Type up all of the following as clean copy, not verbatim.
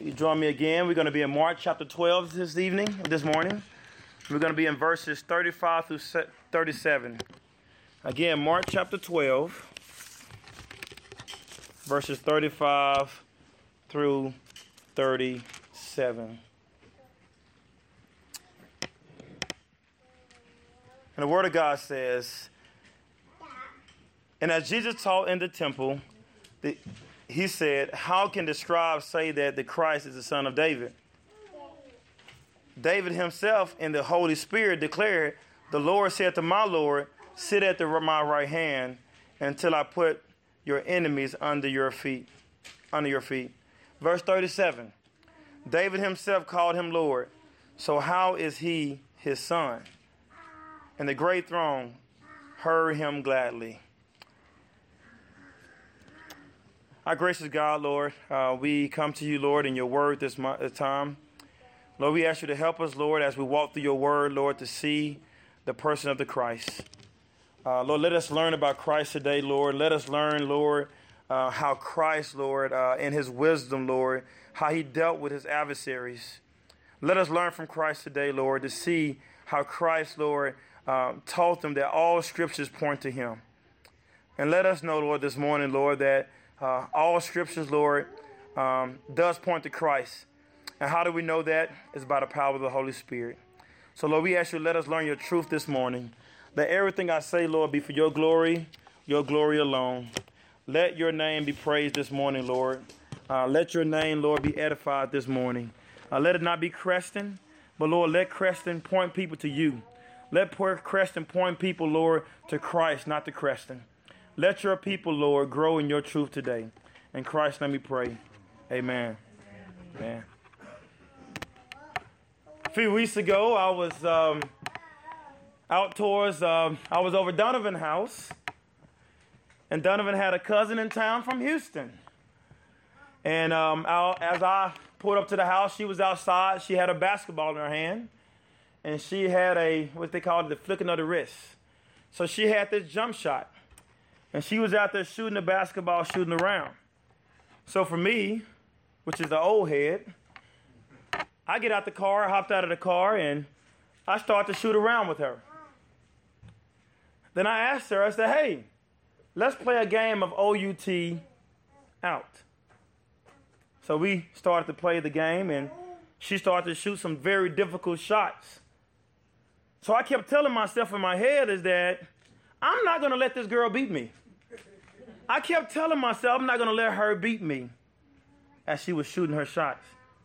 You join me again. We're going to be in Mark chapter 12 this morning. We're going to be in verses 35 through 37. Again, Mark chapter 12, verses 35 through 37. And the Word of God says, "And as Jesus taught in the temple, he said, 'How can the scribes say that the Christ is the son of David?' David himself in the Holy Spirit declared, 'The Lord said to my Lord, sit at my right hand until I put your enemies under your feet.'" Verse 37. David himself called him Lord. So how is he his son? And the great throng heard him gladly. Our gracious God, Lord, we come to you, Lord, in your word this time. Lord, we ask you to help us, Lord, as we walk through your word, Lord, to see the person of the Christ. Lord, let us learn about Christ today, Lord. Let us learn, Lord, how Christ, Lord, in his wisdom, Lord, how he dealt with his adversaries. Let us learn from Christ today, Lord, to see how Christ, Lord, taught them that all scriptures point to him. And let us know, Lord, this morning, Lord, that all scriptures, Lord, does point to Christ. And how do we know that? It's by the power of the Holy Spirit. So, Lord, we ask you to let us learn your truth this morning. Let everything I say, Lord, be for your glory alone. Let your name be praised this morning, Lord. Let your name, Lord, be edified this morning. Let it not be Creston, but, Lord, let Creston point people to you. Let Creston point people, Lord, to Christ, not to Creston. Let your people, Lord, grow in your truth today. In Christ, let me pray. Amen. Amen. A few weeks ago, I was I was over Donovan's house. And Donovan had a cousin in town from Houston. And as I pulled up to the house, she was outside. She had a basketball in her hand. And she had what they call the flicking of the wrist. So she had this jump shot. And she was out there shooting the basketball, shooting around. So for me, which is the old head, I get out the car, hopped out of the car, and I start to shoot around with her. Then I asked her, I said, "Hey, let's play a game of OUT out." So we started to play the game, and she started to shoot some very difficult shots. So I kept telling myself in my head is that I'm not going to let this girl beat me. I kept telling myself I'm not going to let her beat me as she was shooting her shots.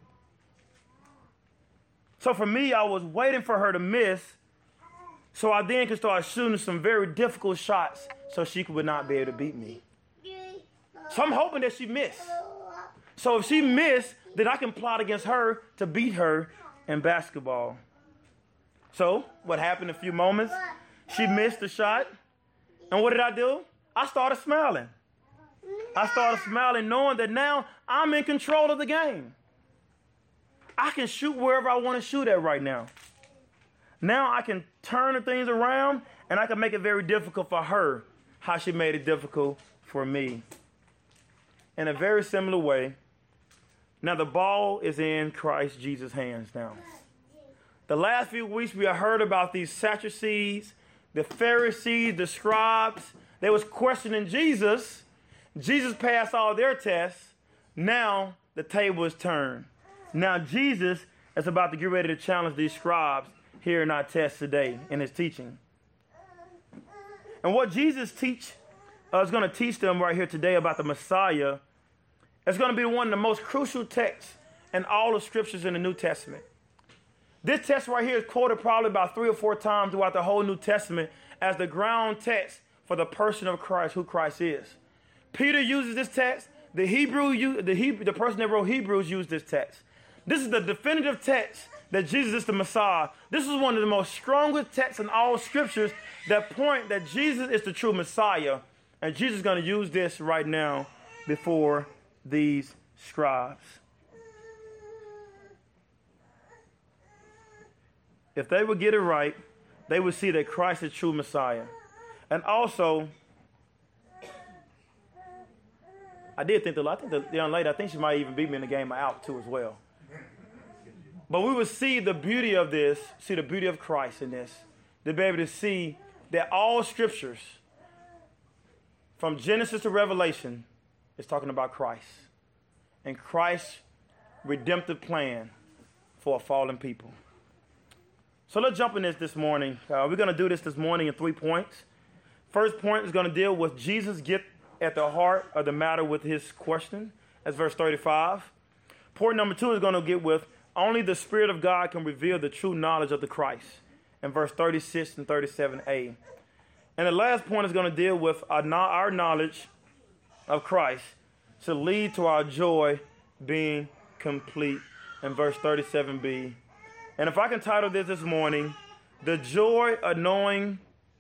So for me, I was waiting for her to miss so I then could start shooting some very difficult shots so she would not be able to beat me. So I'm hoping that she missed. So if she missed, then I can plot against her to beat her in basketball. So what happened in a few moments? She missed the shot. And what did I do? I started smiling. I started smiling knowing that now I'm in control of the game. I can shoot wherever I want to shoot at right now. Now I can turn the things around and I can make it very difficult for her how she made it difficult for me. In a very similar way, now the ball is in Christ Jesus' hands now. The last few weeks we have heard about these Sadducees, the Pharisees, the scribes. They was questioning Jesus. Jesus passed all their tests. Now the table is turned. Now Jesus is about to get ready to challenge these scribes here in our text today in his teaching. And what Jesus is going to teach them right here today about the Messiah is going to be one of the most crucial texts in all the scriptures in the New Testament. This text right here is quoted probably about 3 or 4 times throughout the whole New Testament as the ground text for the person of Christ, who Christ is. Peter uses this text. The person that wrote Hebrews used this text. This is the definitive text that Jesus is the Messiah. This is one of the most strongest texts in all scriptures that point that Jesus is the true Messiah. And Jesus is going to use this right now before these scribes. If they would get it right, they would see that Christ is true Messiah. And also, I did think I think the young lady, I think she might even beat me in the game out too as well. But we would see the beauty of this, see the beauty of Christ in this, to be able to see that all scriptures, from Genesis to Revelation, is talking about Christ and Christ's redemptive plan for a fallen people. So let's jump in this morning. We're going to do this morning in 3 points. First point is going to deal with Jesus get at the heart of the matter with his question. That's verse 35. Point number 2 is going to get with only the Spirit of God can reveal the true knowledge of the Christ in verse 36 and 37a. And the last point is going to deal with our knowledge of Christ to lead to our joy being complete in verse 37b. And if I can title this morning, the joy knowing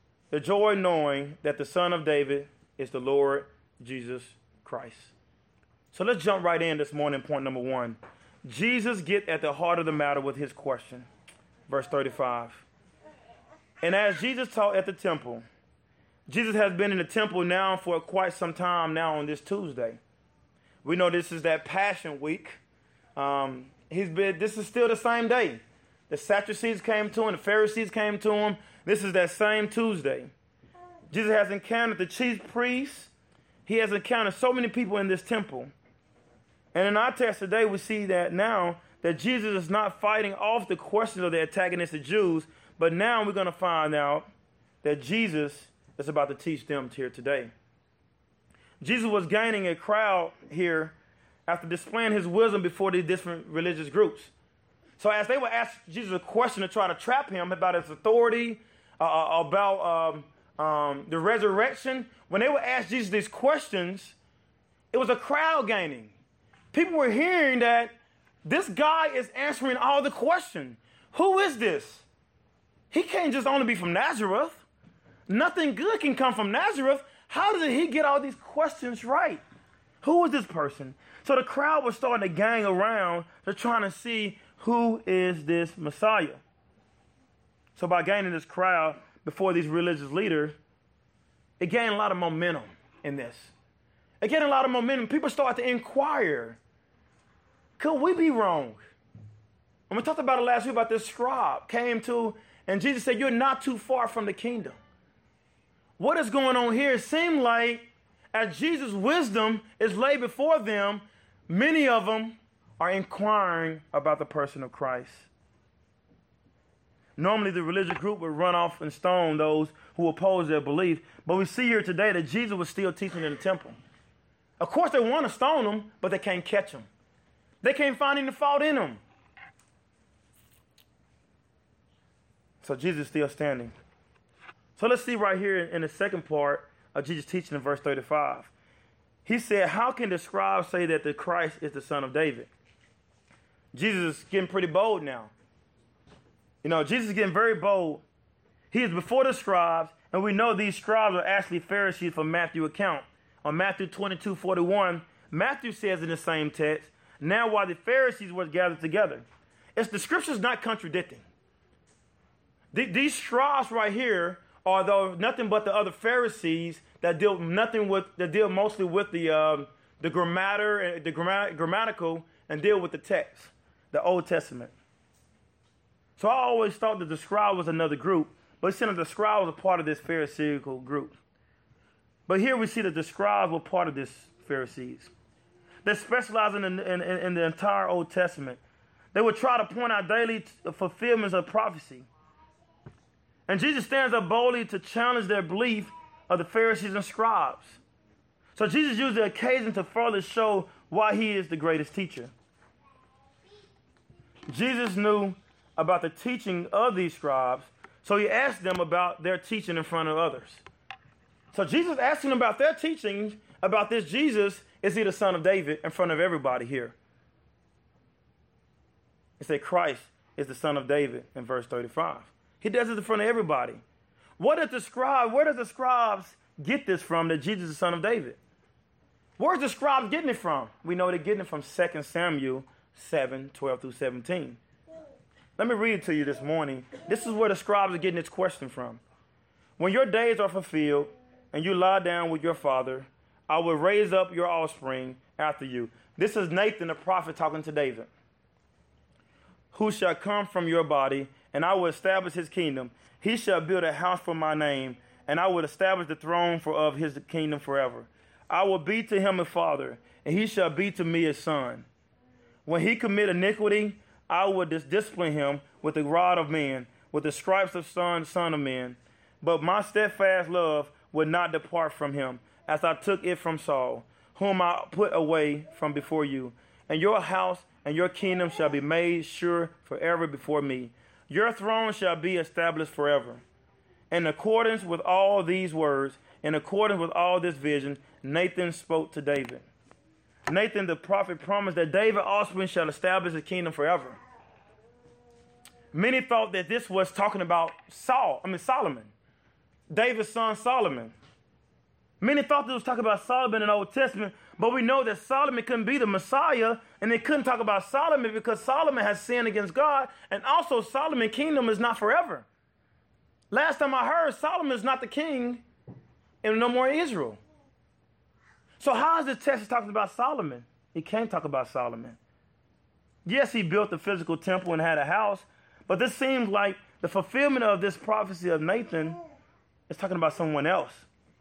that the Son of David is the Lord Jesus Christ. So let's jump right in this morning, point number 1. Jesus get at the heart of the matter with his question. Verse 35. And as Jesus taught at the temple, Jesus has been in the temple now for quite some time now on this Tuesday. We know this is that Passion Week. This is still the same day. The Sadducees came to him, the Pharisees came to him. This is that same Tuesday. Jesus has encountered the chief priests. He has encountered so many people in this temple. And in our text today, we see that now that Jesus is not fighting off the questions of the antagonistic Jews, but now we're going to find out that Jesus is about to teach them here today. Jesus was gaining a crowd here after displaying his wisdom before these different religious groups. So as they would ask Jesus a question to try to trap him about his authority, about the resurrection, when they would ask Jesus these questions, it was a crowd gaining. People were hearing that this guy is answering all the questions. Who is this? He can't just only be from Nazareth. Nothing good can come from Nazareth. How did he get all these questions right? Who is this person? So the crowd was starting to gang around. They're trying to see who is this Messiah. So by gaining this crowd before these religious leaders, it gained a lot of momentum in this. It gained a lot of momentum. People started to inquire, could we be wrong? And we talked about it last week about this scribe came to, and Jesus said, you're not too far from the kingdom. What is going on here? It seemed like as Jesus' wisdom is laid before them, many of them are inquiring about the person of Christ. Normally, the religious group would run off and stone those who oppose their belief. But we see here today that Jesus was still teaching in the temple. Of course, they want to stone him, but they can't catch him. They can't find any fault in him. So Jesus is still standing. So let's see right here in the second part of Jesus' teaching in verse 35. He said, how can the scribes say that the Christ is the Son of David? Jesus is getting pretty bold now. You know, Jesus is getting very bold. He is before the scribes, and we know these scribes are actually Pharisees from Matthew's account. On Matthew 22:41, Matthew says in the same text, now while the Pharisees were gathered together. It's the scriptures not contradicting. These scribes right here are though nothing but the other Pharisees that deal mostly with the grammatical and deal with the text, the Old Testament. So I always thought that the scribe was another group, but it seems that the scribe was a part of this Pharisaical group. But here we see that the scribes were part of this Pharisees. They specialized in the entire Old Testament. They would try to point out daily fulfillments of prophecy. And Jesus stands up boldly to challenge their belief of the Pharisees and scribes. So Jesus used the occasion to further show why he is the greatest teacher. Jesus knew about the teaching of these scribes, so he asked them about their teaching in front of others. So Jesus asking them about their teaching about this Jesus, is he the Son of David, in front of everybody here. He said Christ is the Son of David in verse 35. He does it in front of everybody. Where does the scribes get this from, that Jesus is the Son of David? Where's the scribes getting it from? We know they're getting it from 2 Samuel 7:12-17. Let me read it to you this morning. This is where the scribes are getting this question from. When your days are fulfilled and you lie down with your father, I will raise up your offspring after you. This is Nathan the prophet talking to David. Who shall come from your body, and I will establish his kingdom. He shall build a house for my name, and I will establish the throne of his kingdom forever. I will be to him a father, and he shall be to me a son. When he commit iniquity, I will discipline him with the rod of men, with the stripes of son of men. But my steadfast love will not depart from him, as I took it from Saul, whom I put away from before you. And your house and your kingdom shall be made sure forever before me. Your throne shall be established forever. In accordance with all these words, in accordance with all this vision, Nathan spoke to David. Nathan the prophet promised that David's offspring shall establish the kingdom forever. Many thought that this was talking about Solomon, David's son Solomon. Many thought this was talking about Solomon in the Old Testament, but we know that Solomon couldn't be the Messiah, and they couldn't talk about Solomon because Solomon has sinned against God, and also Solomon's kingdom is not forever. Last time I heard, Solomon is not the king and no more Israel. So how is this text talking about Solomon? He can't talk about Solomon. Yes, he built the physical temple and had a house, but this seems like the fulfillment of this prophecy of Nathan is talking about someone else.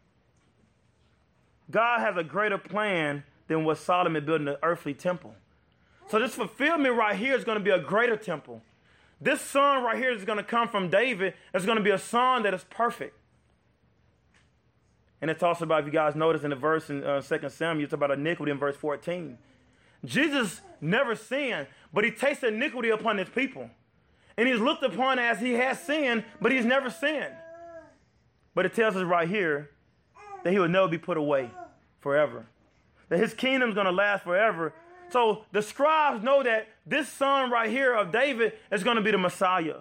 God has a greater plan than what Solomon built in the earthly temple. So this fulfillment right here is going to be a greater temple. This son right here is going to come from David. It's going to be a son that is perfect. And it talks about, if you guys notice in the verse in 2 Samuel, it's about iniquity in verse 14. Jesus never sinned, but he tasted iniquity upon his people. And he's looked upon as he has sinned, but he's never sinned. But it tells us right here that he will never be put away forever. That his kingdom is going to last forever. So the scribes know that this son right here of David is going to be the Messiah.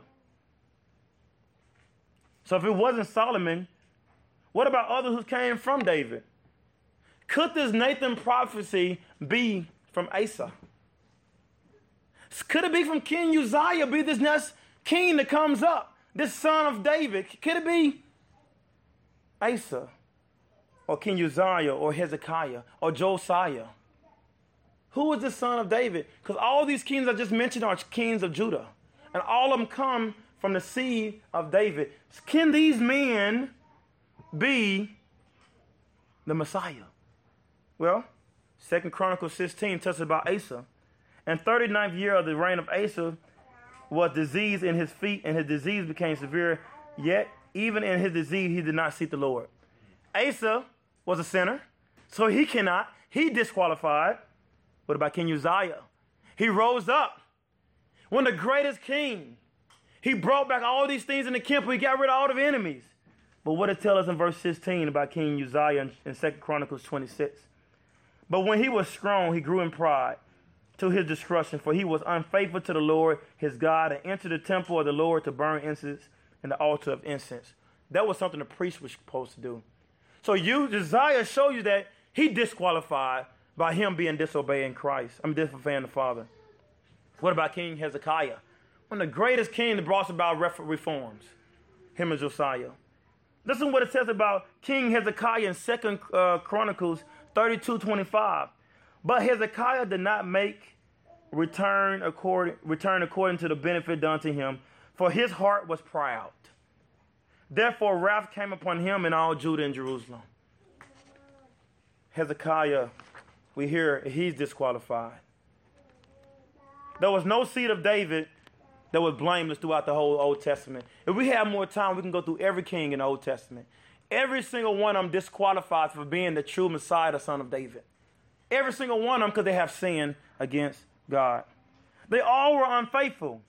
So if it wasn't Solomon, what about others who came from David? Could this Nathan prophecy be from Asa? Could it be from King Uzziah, be this next king that comes up, this son of David? Could it be Asa or King Uzziah or Hezekiah or Josiah? Who is the son of David? Because all these kings I just mentioned are kings of Judah. And all of them come from the seed of David. Can these men be the Messiah? Well, 2 Chronicles 16 tells us about Asa. And 39th year of the reign of Asa was disease in his feet, and his disease became severe. Yet, even in his disease, he did not seek the Lord. Asa was a sinner, so he disqualified. What about King Uzziah? He rose up. One of the greatest kings. He brought back all these things in the temple. He got rid of all the enemies. But what it tells us in verse 16 about King Uzziah in 2 Chronicles 26. But when he was strong, he grew in pride to his destruction, for he was unfaithful to the Lord his God and entered the temple of the Lord to burn incense and the altar of incense. That was something the priest was supposed to do. So Uzziah showed you that he disqualified by him being disobeying disobeying the Father. What about King Hezekiah? One of the greatest kings that brought about reforms. Him and Josiah. Listen what it says about King Hezekiah in 2 Chronicles 32:25. But Hezekiah did not make return according to the benefit done to him, for his heart was proud. Therefore wrath came upon him and all Judah and Jerusalem. Hezekiah, we hear he's disqualified. There was no seed of David that was blameless throughout the whole Old Testament. If we have more time, we can go through every king in the Old Testament. Every single one of them disqualified for being the true Messiah, the son of David. Every single one of them because they have sinned against God. They all were unfaithful.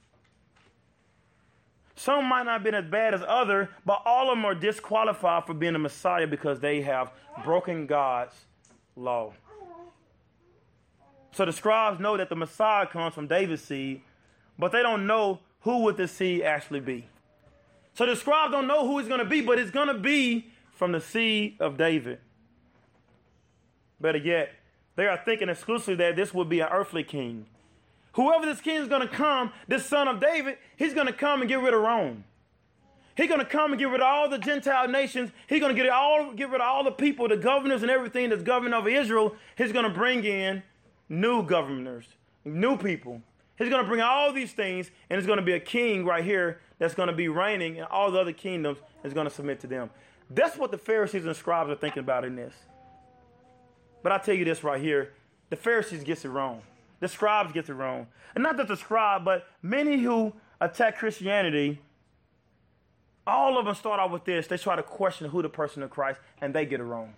Some might not have been as bad as others, but all of them are disqualified for being the Messiah because they have broken God's law. So the scribes know that the Messiah comes from David's seed, but they don't know who would the seed actually be. So the scribes don't know who it's going to be, but it's going to be from the seed of David. Better yet, they are thinking exclusively that this would be an earthly king. Whoever this king is going to come, this son of David, he's going to come and get rid of Rome. He's going to come and get rid of all the Gentile nations. He's going to get rid of all the people, the governors and everything that's governing over Israel. He's going to bring in new governors, new people. He's going to bring all these things, and it's going to be a king right here that's going to be reigning, and all the other kingdoms is going to submit to them. That's what the Pharisees and scribes are thinking about in this. But I tell you this right here, the Pharisees gets it wrong. The scribes gets it wrong. And not just the scribe, but many who attack Christianity, all of them start off with this. They try to question who the person of Christ, and they get it wrong.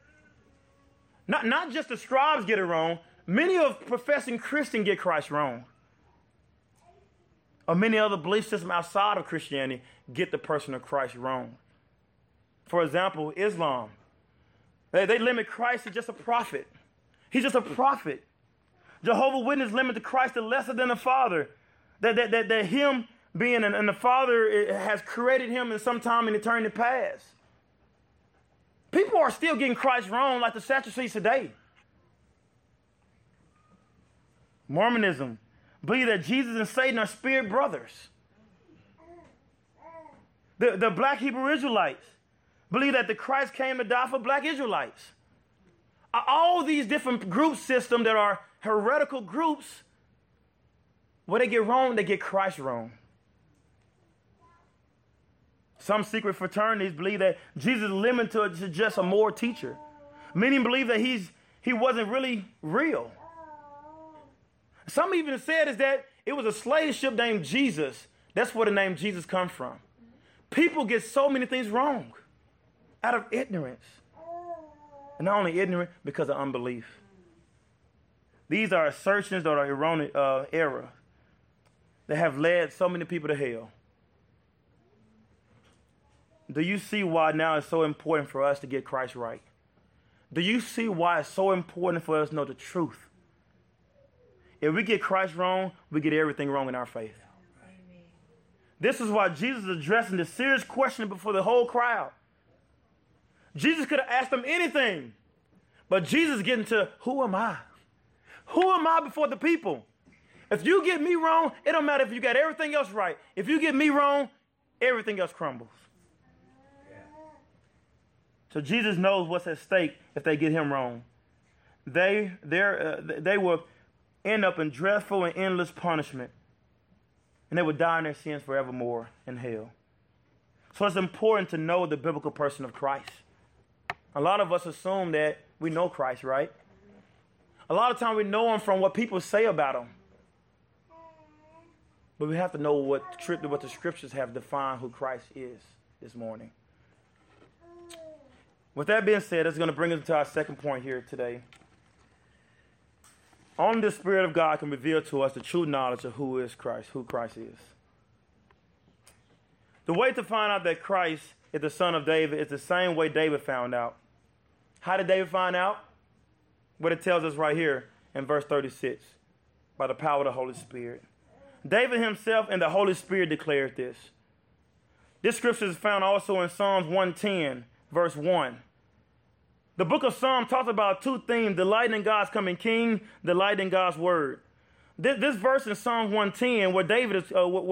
Not just the scribes get it wrong. Many of professing Christians get Christ wrong. Or many other belief systems outside of Christianity get the person of Christ wrong. For example, Islam. They limit Christ to just a prophet. He's just a prophet. Jehovah's Witnesses limit Christ to lesser than the Father. That him being and the Father has created him in some time in eternity past. People are still getting Christ wrong like the Sadducees today. Mormonism believe that Jesus and Satan are spirit brothers. The black Hebrew Israelites believe that the Christ came to die for black Israelites. All these different group systems that are heretical groups, where they get wrong, they get Christ wrong. Some secret fraternities believe that Jesus is limited to just a moral teacher. Many believe that he wasn't really real. Some even said is that it was a slave ship named Jesus. That's where the name Jesus comes from. People get so many things wrong out of ignorance. And not only ignorant, because of unbelief. These are assertions that are erroneous error that have led so many people to hell. Do you see why now it's so important for us to get Christ right? Do you see why it's so important for us to know the truth? If we get Christ wrong, we get everything wrong in our faith. Amen. This is why Jesus is addressing this serious question before the whole crowd. Jesus could have asked them anything, but Jesus is getting to, who am I? Who am I before the people? If you get me wrong, it don't matter if you got everything else right. If you get me wrong, everything else crumbles. Yeah. So Jesus knows what's at stake if they get him wrong. They will end up in dreadful and endless punishment, and they would die in their sins forevermore in hell. So it's important to know the biblical person of Christ. A lot of us assume that we know Christ, right? A lot of times we know him from what people say about him. But we have to know what the scriptures have defined who Christ is this morning. With that being said, that's going to bring us to our second point here today. Only the Spirit of God can reveal to us the true knowledge of who Christ is. The way to find out that Christ is the son of David is the same way David found out. How did David find out? What it tells us right here in verse 36, by the power of the Holy Spirit. David himself and the Holy Spirit declared this. This scripture is found also in Psalms 110, verse 1. The book of Psalms talks about two themes: delighting in God's coming king, delighting in God's word. This verse in Psalm 110, where David is,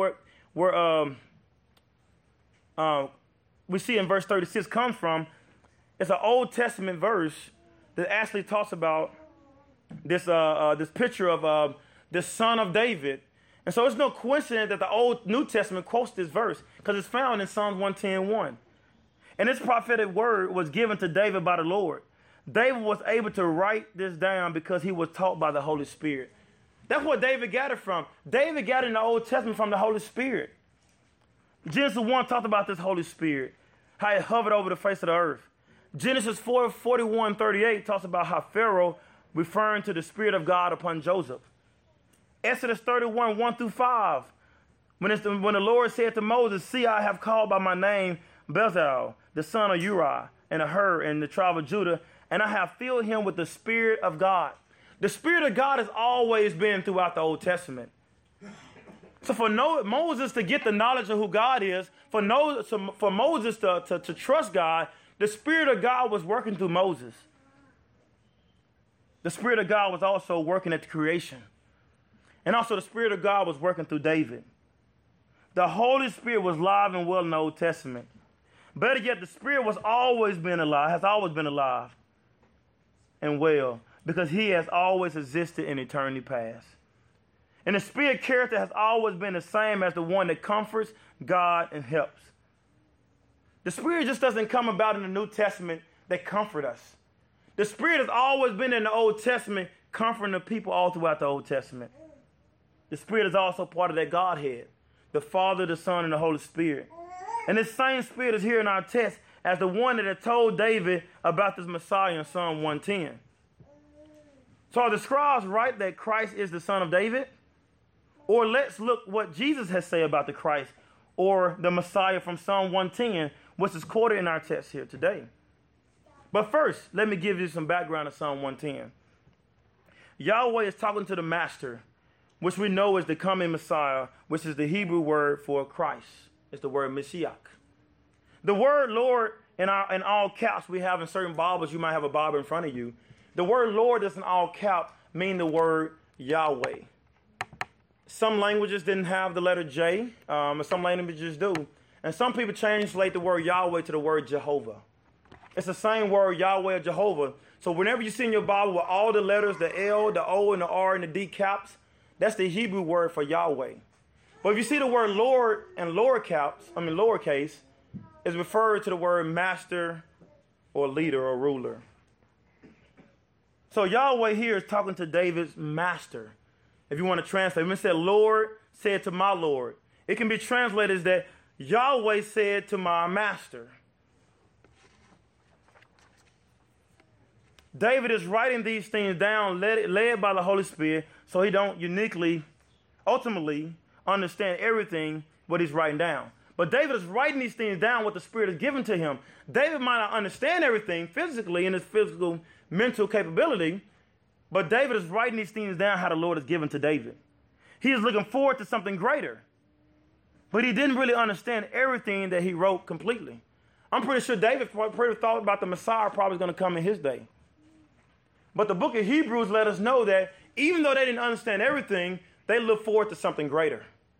we see in verse 36 comes from, it's an Old Testament verse that actually talks about this picture of this son of David. And so it's no coincidence that the New Testament quotes this verse, because it's found in Psalms 110:1. And this prophetic word was given to David by the Lord. David was able to write this down because he was taught by the Holy Spirit. That's where David got it from. David got it in the Old Testament from the Holy Spirit. Genesis 1 talked about this Holy Spirit, how it hovered over the face of the earth. Genesis 4:41-38 talks about how Pharaoh referring to the Spirit of God upon Joseph. Exodus 31:1-5, when the Lord said to Moses, "See, I have called by my name Bezalel, the son of Uri, and a Hur in the tribe of Judah, and I have filled him with the Spirit of God." The Spirit of God has always been throughout the Old Testament. So for Moses to get the knowledge of who God is, for Moses to trust God, the Spirit of God was working through Moses. The Spirit of God was also working at the creation. And also the Spirit of God was working through David. The Holy Spirit was alive and well in the Old Testament. Better yet, the Spirit has always been alive and well, because he has always existed in eternity past. And the Spirit character has always been the same as the one that comforts, God, and helps. The Spirit just doesn't come about in the New Testament that comfort us. The Spirit has always been in the Old Testament, comforting the people all throughout the Old Testament. The Spirit is also part of that Godhead, the Father, the Son, and the Holy Spirit. And this same Spirit is here in our text as the one that had told David about this Messiah in Psalm 110. So are the scribes right that Christ is the Son of David? Or let's look what Jesus has said about the Christ or the Messiah from Psalm 110, which is quoted in our text here today. But first, let me give you some background of Psalm 110. Yahweh is talking to the Master, which we know is the coming Messiah, which is the Hebrew word for Christ. It's the word Mashiach. The word Lord in all caps we have in certain Bibles. You might have a Bible in front of you. The word Lord that's in all caps mean the word Yahweh. Some languages didn't have the letter J, and some languages do. And some people translate the word Yahweh to the word Jehovah. It's the same word, Yahweh or Jehovah. So whenever you see in your Bible with all the letters, the L, the O, and the R, and the D caps, that's the Hebrew word for Yahweh. But if you see the word Lord in lowercase, it's referred to the word master or leader or ruler. So Yahweh here is talking to David's master. If you want to translate, when it said Lord said to my Lord, it can be translated as that Yahweh said to my master. David is writing these things down, led by the Holy Spirit, so he don't ultimately understand everything what he's writing down. But David is writing these things down, what the Spirit has given to him. David might not understand everything physically in his physical, mental capability, but David is writing these things down how the Lord has given to David. He is looking forward to something greater, but he didn't really understand everything that he wrote completely. I'm pretty sure David probably thought about the Messiah probably going to come in his day. But the book of Hebrews let us know that even though they didn't understand everything, they look forward to something greater.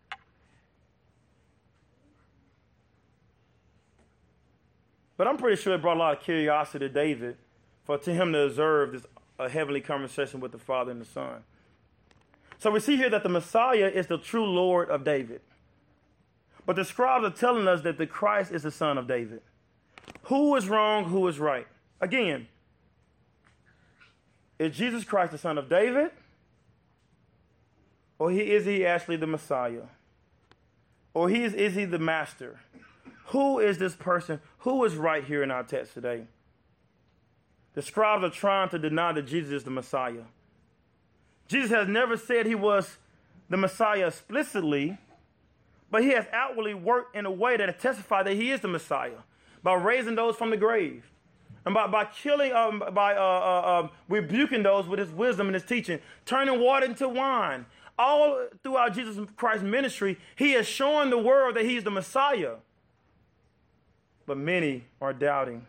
But I'm pretty sure it brought a lot of curiosity to David to him to observe a heavenly conversation with the Father and the Son. So we see here that the Messiah is the true Lord of David. But the scribes are telling us that the Christ is the Son of David. Who is wrong? Who is right? Again, is Jesus Christ the Son of David? Or is he actually the Messiah? Or is he the Master? Who is this person? Who is right here in our text today? The scribes are trying to deny that Jesus is the Messiah. Jesus has never said he was the Messiah explicitly, but he has outwardly worked in a way that testifies that he is the Messiah by raising those from the grave. And by killing, rebuking those with his wisdom and his teaching, turning water into wine. All throughout Jesus Christ's ministry, he has shown the world that he's the Messiah. But many are doubting.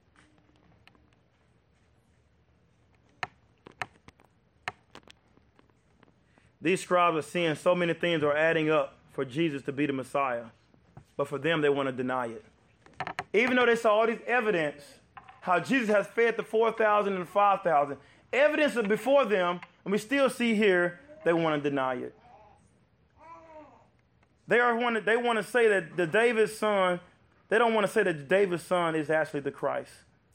These scribes are seeing so many things are adding up for Jesus to be the Messiah. But for them, they want to deny it. Even though they saw all these evidence, how Jesus has fed the 4,000 and the 5,000. Evidence is before them, and we still see here they want to deny it. They want to say that the David's son, they don't want to say that David's son is actually the Christ.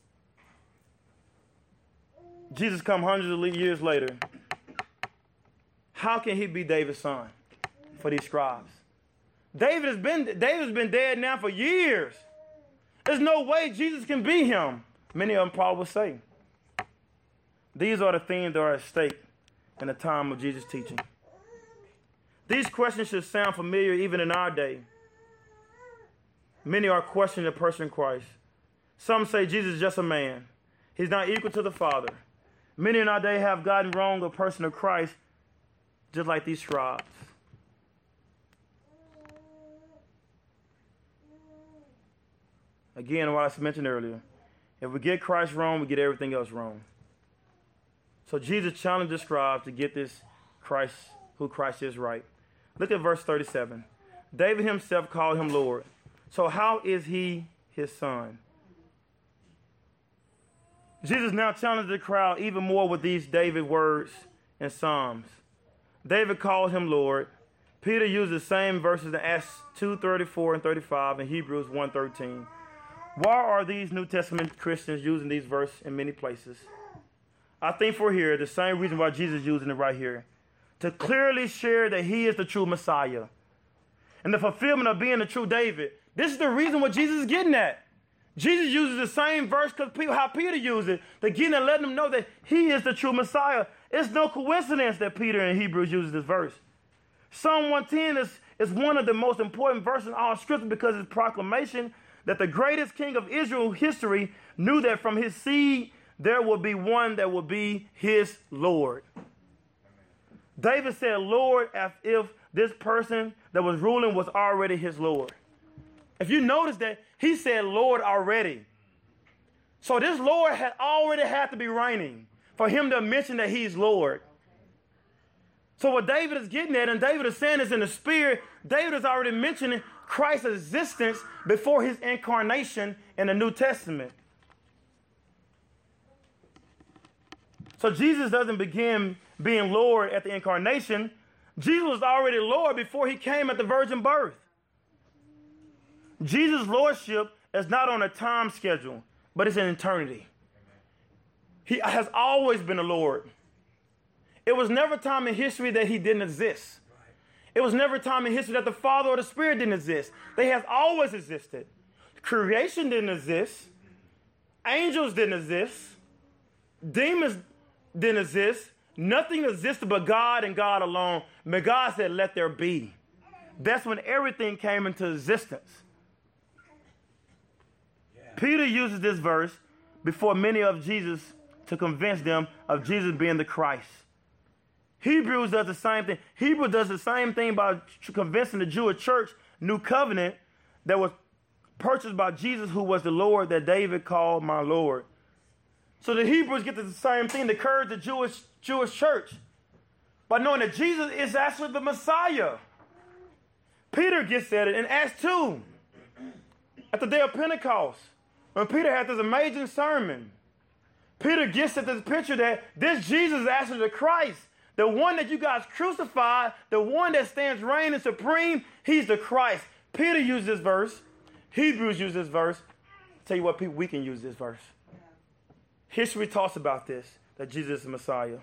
Jesus come hundreds of years later. How can he be David's son for these scribes? David's been dead now for years. There's no way Jesus can be him. Many of them probably will say. These are the things that are at stake in the time of Jesus' teaching. These questions should sound familiar even in our day. Many are questioning the person of Christ. Some say Jesus is just a man. He's not equal to the Father. Many in our day have gotten wrong a person of Christ, just like these scribes. Again, what I mentioned earlier, if we get Christ wrong, we get everything else wrong. So Jesus challenged the scribes to get this Christ, who Christ is, right. Look at verse 37. David himself called him Lord. So how is he his son? Jesus now challenges the crowd even more with these David words in Psalms. David called him Lord. Peter used the same verses in Acts 2:34 and 35 and Hebrews 1:13. Why are these New Testament Christians using these verses in many places? I think for here, the same reason why Jesus is using it right here. To clearly share that he is the true Messiah. And the fulfillment of being the true David. This is the reason what Jesus is getting at. Jesus uses the same verse because how Peter used it. To get and let them know that he is the true Messiah. It's no coincidence that Peter in Hebrews uses this verse. Psalm 110 is one of the most important verses in all Scripture because it's proclamation that the greatest king of Israel history knew that from his seed there will be one that will be his Lord. David said Lord as if this person that was ruling was already his Lord. If you notice that, he said Lord already. So this Lord had already had to be reigning for him to mention that he's Lord. So what David is getting at, and David is saying this in the spirit, David is already mentioning Christ's existence before his incarnation in the New Testament. So Jesus doesn't begin being Lord at the incarnation. Jesus was already Lord before he came at the virgin birth. Jesus' lordship is not on a time schedule, but it's in eternity. He has always been a Lord. It was never a time in history that he didn't exist. It was never a time in history that the Father or the Spirit didn't exist. They have always existed. Creation didn't exist. Angels didn't exist. Demons didn't exist. Nothing existed but God and God alone. But God said, let there be. That's when everything came into existence. Yeah. Peter uses this verse before many of Jesus to convince them of Jesus being the Christ. Hebrews does the same thing. Hebrews does the same thing by convincing the Jewish church, New Covenant, that was purchased by Jesus, who was the Lord that David called my Lord. So the Hebrews get the same thing, to encourage the Jewish church by knowing that Jesus is actually the Messiah. Peter gets at it in Acts 2 at the day of Pentecost when Peter had this amazing sermon. Peter gets at this picture that this Jesus is actually the Christ. The one that you guys crucified, the one that stands reigning supreme, he's the Christ. Peter used this verse. Hebrews used this verse. I'll tell you what, people, we can use this verse. History talks about this, that Jesus is the Messiah.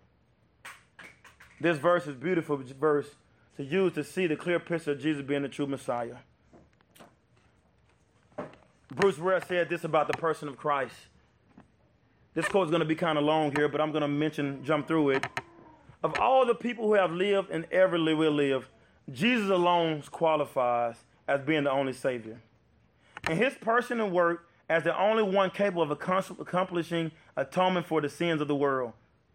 This verse is a beautiful verse to use to see the clear picture of Jesus being the true Messiah. Bruce Ware said this about the person of Christ. This quote is going to be kind of long here, but I'm going to jump through it. Of all the people who have lived and ever will live, Jesus alone qualifies as being the only Savior. In his person and work as the only one capable of accomplishing atonement for the sins of the world.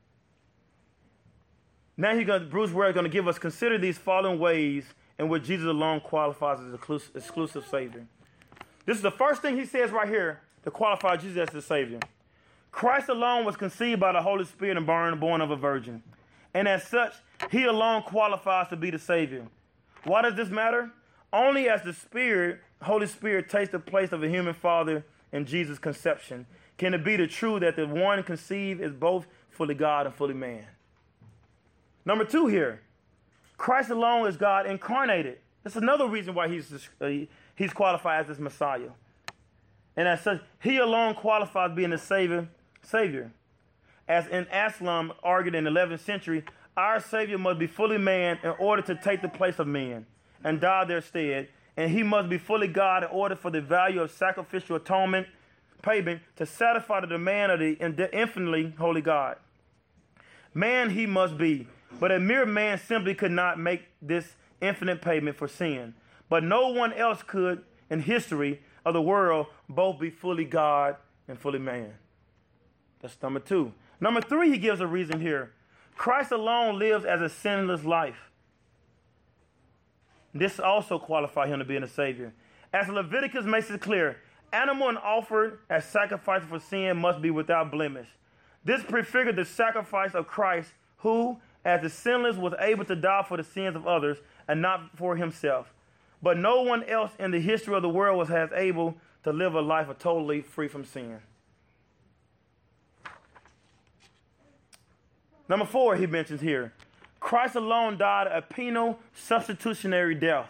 Now Bruce Ware is going to give us, consider these following ways in which Jesus alone qualifies as exclusive Savior. This is the first thing he says right here to qualify Jesus as the Savior. Christ alone was conceived by the Holy Spirit and born of a virgin. And as such, he alone qualifies to be the Savior. Why does this matter? Only as the Holy Spirit takes the place of a human father in Jesus' conception can it be the truth that the one conceived is both fully God and fully man. Number 2 here, Christ alone is God incarnated. That's another reason why he's qualified as this Messiah. And as such, he alone qualifies being the Savior. As in Aslam argued in the 11th century, our Savior must be fully man in order to take the place of men and die their stead, and he must be fully God in order for the value of sacrificial atonement payment to satisfy the demand of the infinitely holy God. Man he must be, but a mere man simply could not make this infinite payment for sin. But no one else could in history of the world both be fully God and fully man. That's number 2. Number 3, he gives a reason here. Christ alone lives as a sinless life. This also qualifies him to be a Savior. As Leviticus makes it clear, animal and offered as sacrifice for sin must be without blemish. This prefigured the sacrifice of Christ, who, as the sinless, was able to die for the sins of others and not for himself. but no one else in the history of the world was as able to live a life totally free from sin. Number 4, he mentions here, Christ alone died a penal substitutionary death.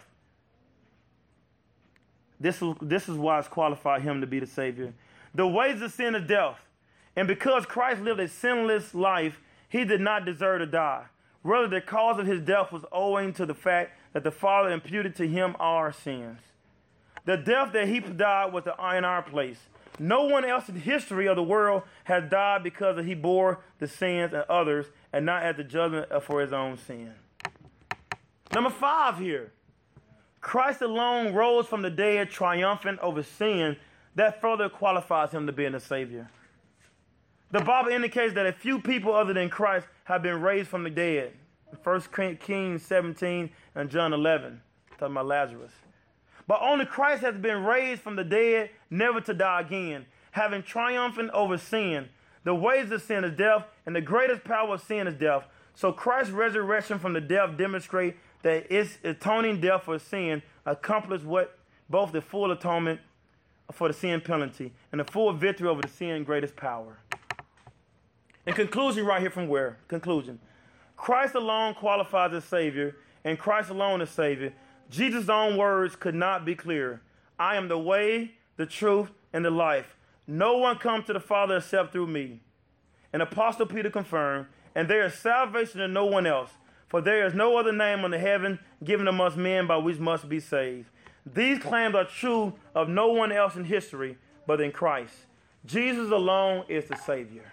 This is why it's qualified him to be the Savior. The wages of sin is death. And because Christ lived a sinless life, he did not deserve to die. Rather, the cause of his death was owing to the fact that the Father imputed to him our sins. The death that he died was in our place. No one else in the history of the world has died because he bore the sins of others and not as the judgment for his own sin. Number 5 here. Christ alone rose from the dead triumphant over sin. That further qualifies him to being a Savior. The Bible indicates that a few people other than Christ have been raised from the dead. 1 Kings 17 and John 11, talking about Lazarus. But only Christ has been raised from the dead, never to die again, having triumphant over sin. The wages of sin is death, and the greatest power of sin is death. So Christ's resurrection from the death demonstrates that its atoning death for sin accomplished what both the full atonement for the sin penalty and the full victory over the sin greatest power. In conclusion, right here from where? Conclusion. Christ alone qualifies as Savior, and Christ alone is Savior. Jesus' own words could not be clearer. I am the way, the truth, and the life. No one comes to the Father except through me. And Apostle Peter confirmed, and there is salvation in no one else, for there is no other name under heaven given amongst men by which must be saved. These claims are true of no one else in history but in Christ. Jesus alone is the Savior.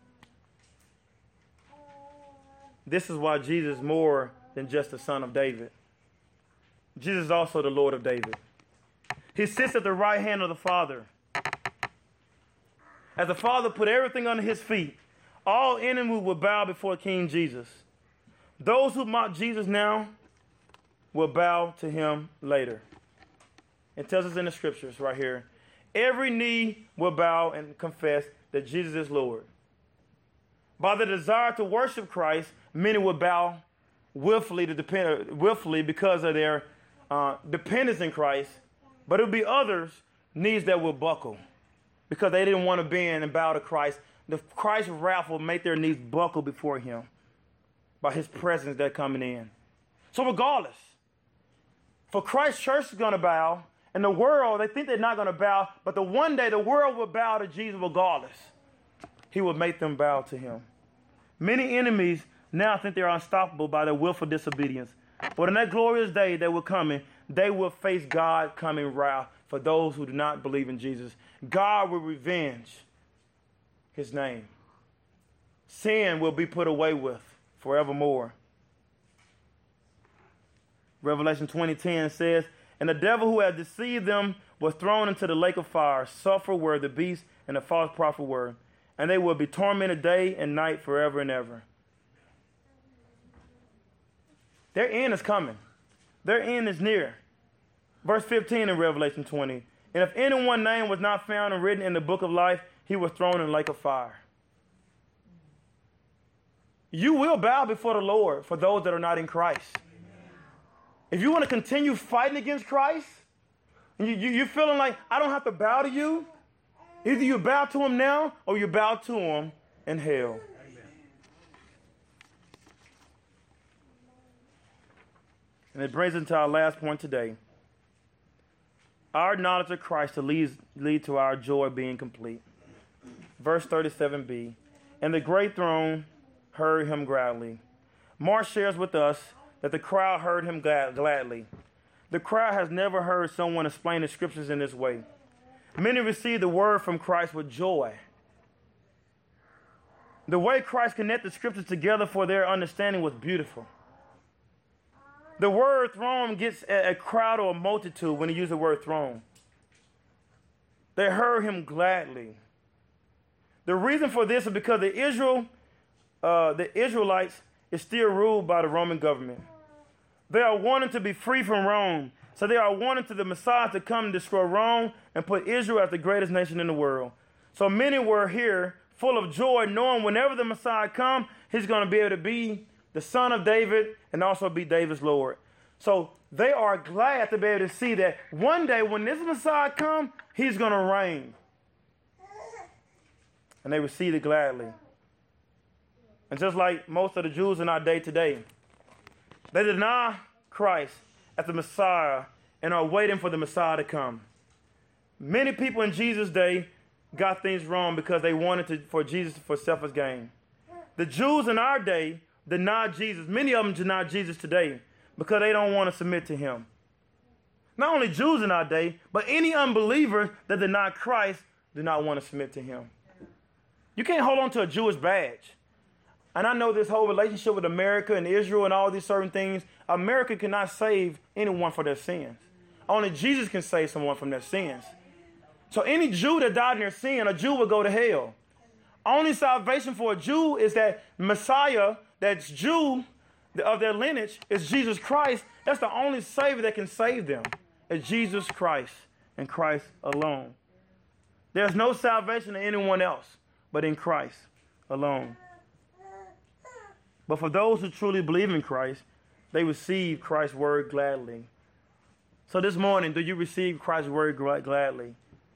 This is why Jesus is more than just the Son of David. Jesus is also the Lord of David. He sits at the right hand of the Father. As the Father put everything under his feet, all enemies will bow before King Jesus. Those who mock Jesus now will bow to him later. It tells us in the scriptures right here, every knee will bow and confess that Jesus is Lord. By the desire to worship Christ, many will bow willfully because of their dependence in Christ, but it will be others' knees that will buckle because they didn't want to bend and bow to Christ. The Christ's wrath will make their knees buckle before him by his presence that's coming in. So regardless, for Christ's church is going to bow, and the world, they think they're not going to bow, but the one day the world will bow to Jesus regardless. He will make them bow to him. Many enemies now think they're unstoppable by their willful disobedience. But in that glorious day that will come, they will face God coming wrath for those who do not believe in Jesus. God will revenge his name. Sin will be put away with forevermore. Revelation 20:10 says, and the devil who had deceived them was thrown into the lake of fire, sulfur where the beast and the false prophet were, and they will be tormented day and night forever and ever. Their end is coming. Their end is near. Verse 15 in Revelation 20. And if anyone's name was not found and written in the book of life, he was thrown in the lake of fire. You will bow before the Lord for those that are not in Christ. If you want to continue fighting against Christ, and you're feeling like, I don't have to bow to you, either you bow to him now or you bow to him in hell. And it brings us to our last point today. Our knowledge of Christ to lead to our joy being complete. Verse 37b. And the great throne heard him gladly. Mark shares with us that the crowd heard him gladly. The crowd has never heard someone explain the scriptures in this way. Many received the word from Christ with joy. The way Christ connected scriptures together for their understanding was beautiful. The word throne gets a crowd or a multitude when he used the word throne. They heard him gladly. The reason for this is because the Israelites is still ruled by the Roman government. They are wanting to be free from Rome. So they are wanting to the Messiah to come and destroy Rome and put Israel as the greatest nation in the world. So many were here full of joy, knowing whenever the Messiah comes, he's going to be able to be the son of David and also be David's Lord. So they are glad to be able to see that one day when this Messiah comes, he's going to reign. And they received it gladly. And just like most of the Jews in our day today, they deny Christ as the Messiah and are waiting for the Messiah to come. Many people in Jesus' day got things wrong because they wanted for Jesus for selfish gain. The Jews in our day deny Jesus. Many of them deny Jesus today because they don't want to submit to him. Not only Jews in our day, but any unbeliever that deny Christ do not want to submit to him. You can't hold on to a Jewish badge. And I know this whole relationship with America and Israel and all these certain things, America cannot save anyone for their sins. Only Jesus can save someone from their sins. So any Jew that died in their sin, a Jew will go to hell. Only salvation for a Jew is that Messiah, that's Jew of their lineage, is Jesus Christ. That's the only Savior that can save them. It's Jesus Christ and Christ alone. There's no salvation in anyone else but in Christ alone. But for those who truly believe in Christ, they receive Christ's word gladly. So this morning, do you receive Christ's word gladly?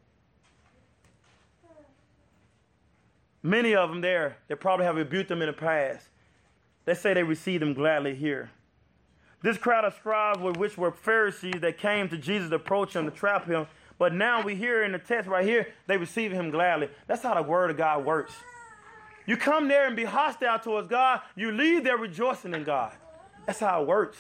Many of them there, they probably have rebuked them in the past. They say they received them gladly here. This crowd of scribes, which were Pharisees that came to Jesus to approach him, to trap him. But now we hear in the text right here, they receive him gladly. That's how the word of God works. You come there and be hostile towards God, you leave there rejoicing in God. That's how it works.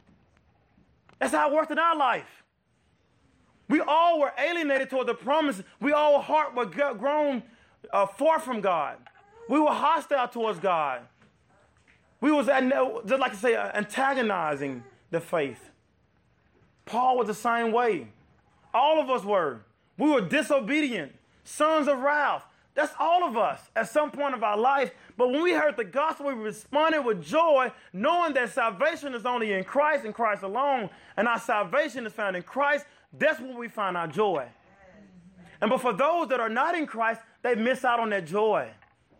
That's how it worked in our life. We all were alienated toward the promise. We all heart were grown far from God. We were hostile towards God. We was, just like I say, antagonizing the faith. Paul was the same way. All of us were. We were disobedient, sons of wrath. That's all of us at some point of our life. But when we heard the gospel, we responded with joy, knowing that salvation is only in Christ and Christ alone, and our salvation is found in Christ. That's where we find our joy. But for those that are not in Christ, they miss out on that joy.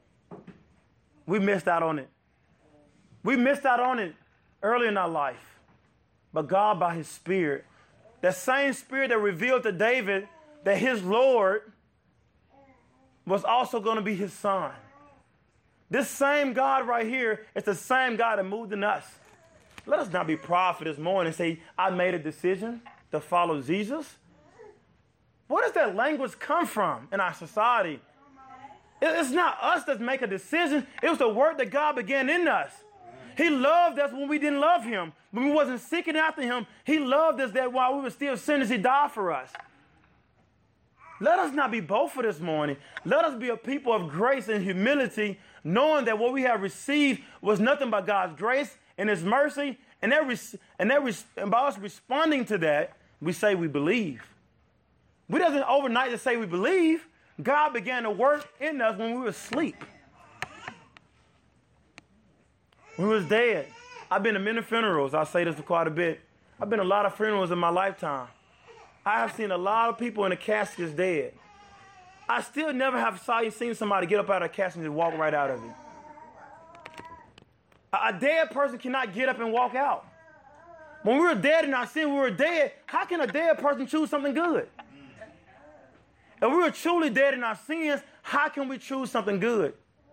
We missed out on it. We missed out on it early in our life. But God, by his Spirit, that same Spirit that revealed to David that his Lord was also going to be his son. This same God right here is the same God that moved in us. Let us not be prideful this morning and say, I made a decision to follow Jesus. Where does that language come from in our society? It's not us that make a decision. It was the work that God began in us. He loved us when we didn't love him. When we wasn't seeking after him, he loved us that while we were still sinners, he died for us. Let us not be boastful this morning. Let us be a people of grace and humility, knowing that what we have received was nothing but God's grace and his mercy. And by us responding to that, we say we believe. We doesn't overnight just say we believe. God began to work in us when we were asleep. When we was dead. I've been to many funerals. I say this quite a bit. I've been to a lot of funerals in my lifetime. I have seen a lot of people in the caskets dead. I still never have seen somebody get up out of a casket and walk right out of it. A dead person cannot get up and walk out. When we were dead in our sin, we were dead. How can a dead person choose something good? If we were truly dead in our sins, how can we choose something good?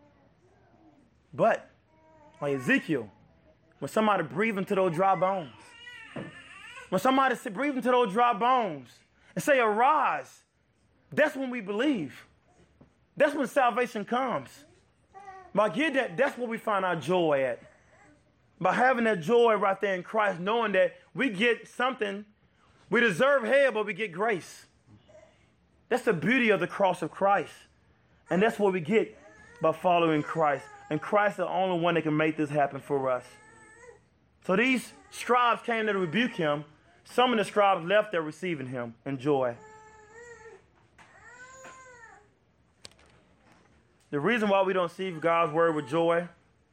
But, like Ezekiel, when somebody breathed into those dry bones, when somebody breathed into those dry bones and say, arise, that's when we believe. That's when salvation comes. By getting that, that's where we find our joy at. By having that joy right there in Christ, knowing that we get something, we deserve hell, but we get grace. That's the beauty of the cross of Christ. And that's what we get by following Christ. And Christ is the only one that can make this happen for us. So these scribes came to rebuke him. Some of the scribes left there receiving him in joy. The reason why we don't receive God's word with joy,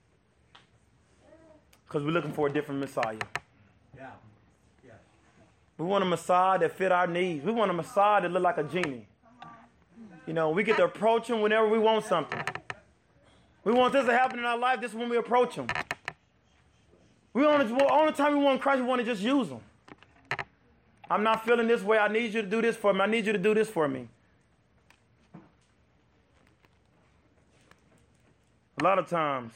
because we're looking for a different Messiah. Yeah. Yeah. We want a Messiah that fit our needs. We want a Messiah that look like a genie. You know, we get to approach him whenever we want something. We want this to happen in our life. This is when we approach him. Only time we want Christ, we want to just use him. I'm not feeling this way. I need you to do this for me. I need you to do this for me. A lot of times,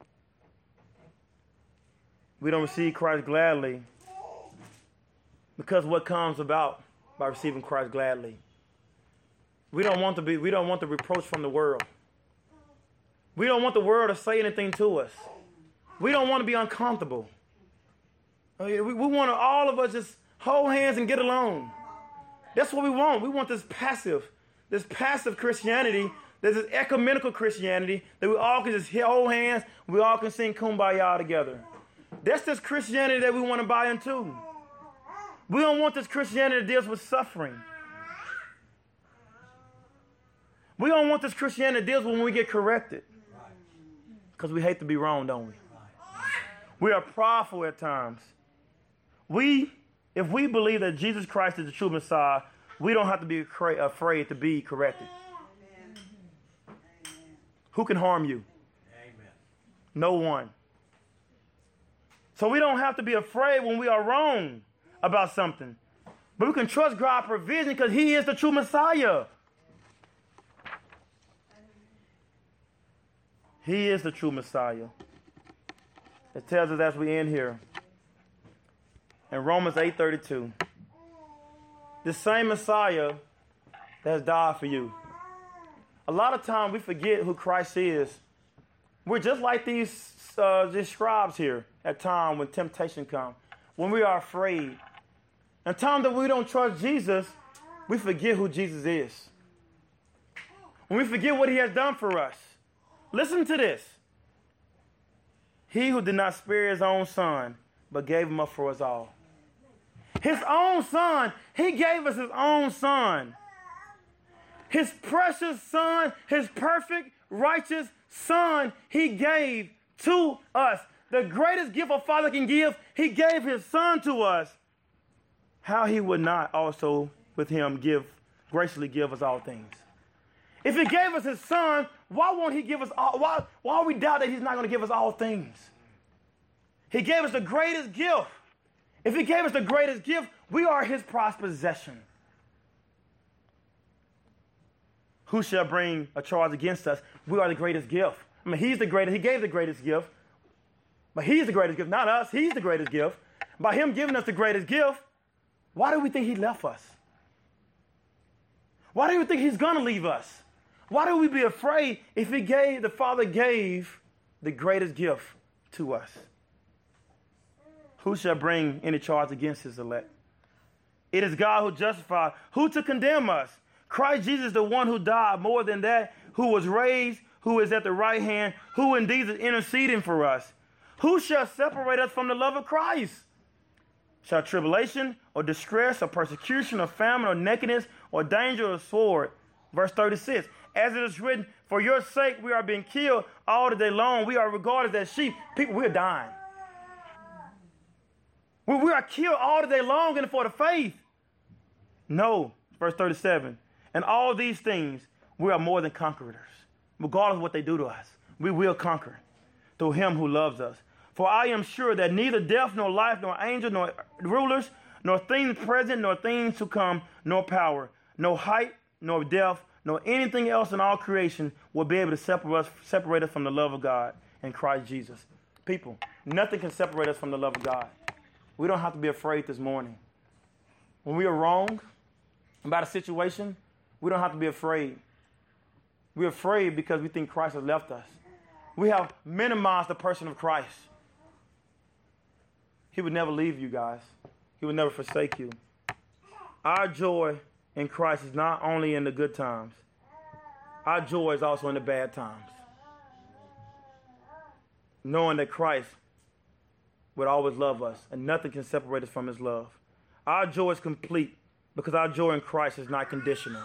we don't receive Christ gladly because what comes about by receiving Christ gladly. We don't want the reproach from the world. We don't want the world to say anything to us. We don't want to be uncomfortable. We want to, all of us, just hold hands and get along. That's what we want. We want this passive Christianity, this ecumenical Christianity, that we all can just hold hands, we all can sing Kumbaya together. That's this Christianity that we want to buy into. We don't want this Christianity that deals with suffering. We don't want this Christianity that deals with when we get corrected. Because we hate to be wrong, don't we? We are prideful at times. If we believe that Jesus Christ is the true Messiah, we don't have to be afraid to be corrected. Who can harm you? Amen. No one. So we don't have to be afraid when we are wrong about something. But we can trust God's provision because he is the true Messiah. He is the true Messiah. It tells us as we end here in Romans 8:32, the same Messiah that has died for you. A lot of times we forget who Christ is. We're just like these scribes here at time when temptation comes, when we are afraid. And time that we don't trust Jesus, we forget who Jesus is. When we forget what he has done for us. Listen to this. He who did not spare his own son, but gave him up for us all. His own son, he gave us his own son. His precious son, his perfect, righteous son, he gave to us. The greatest gift a father can give, he gave his son to us. How he would not also with him graciously give us all things. If he gave us his son, why won't he give us all? Why we doubt that he's not going to give us all things? He gave us the greatest gift. If he gave us the greatest gift, we are his prized possession. Who shall bring a charge against us? We are the greatest gift. I mean, he's the greatest. He gave the greatest gift. But he's the greatest gift, not us. He's the greatest gift. By him giving us the greatest gift, why do we think he left us? Why do we think he's going to leave us? Why do we be afraid if the Father gave the greatest gift to us? Who shall bring any charge against his elect? It is God who justifies. Who to condemn us? Christ Jesus, the one who died, more than that, who was raised, who is at the right hand, who indeed is interceding for us. Who shall separate us from the love of Christ? Shall tribulation or distress or persecution or famine or nakedness or danger or sword? Verse 36. As it is written, for your sake we are being killed all the day long. We are regarded as sheep. People, we're dying. We are killed all the day long and for the faith. No. Verse 37. And all these things, we are more than conquerors. Regardless of what they do to us, we will conquer through him who loves us. For I am sure that neither death, nor life, nor angels, nor rulers, nor things present, nor things to come, nor power, no height, nor depth, nor anything else in all creation will be able to separate us from the love of God in Christ Jesus. People, nothing can separate us from the love of God. We don't have to be afraid this morning. When we are wrong about a situation, we don't have to be afraid. We're afraid because we think Christ has left us. We have minimized the person of Christ. He would never leave you guys. He would never forsake you. Our joy in Christ is not only in the good times. Our joy is also in the bad times. Knowing that Christ would always love us and nothing can separate us from his love. Our joy is complete because our joy in Christ is not conditional.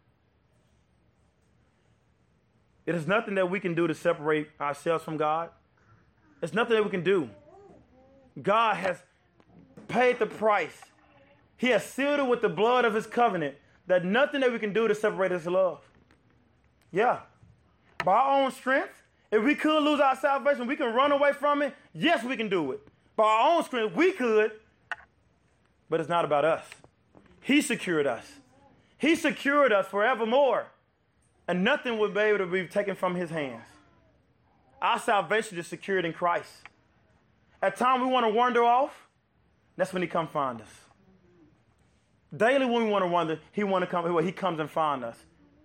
It is nothing that we can do to separate ourselves from God. It's nothing that we can do. God has paid the price. He has sealed it with the blood of his covenant. That nothing that we can do to separate his love. Yeah. By our own strength, if we could lose our salvation, we can run away from it. Yes, we can do it. By our own strength, we could, but it's not about us. He secured us. He secured us forevermore, and nothing will be able to be taken from his hands. Our salvation is secured in Christ. At times we want to wander off, that's when he comes find us. Daily when we want to wander, he comes and finds us.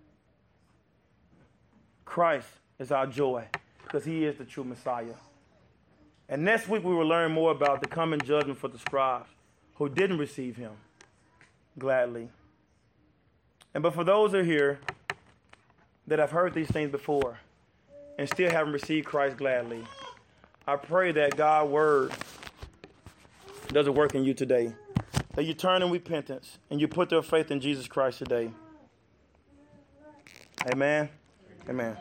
Christ is our joy because he is the true Messiah. And next week we will learn more about the coming judgment for the scribes who didn't receive him gladly. But for those who are here that have heard these things before and still haven't received Christ gladly, I pray that God's word does a work in you today. That you turn in repentance and you put your faith in Jesus Christ today. Amen. Amen.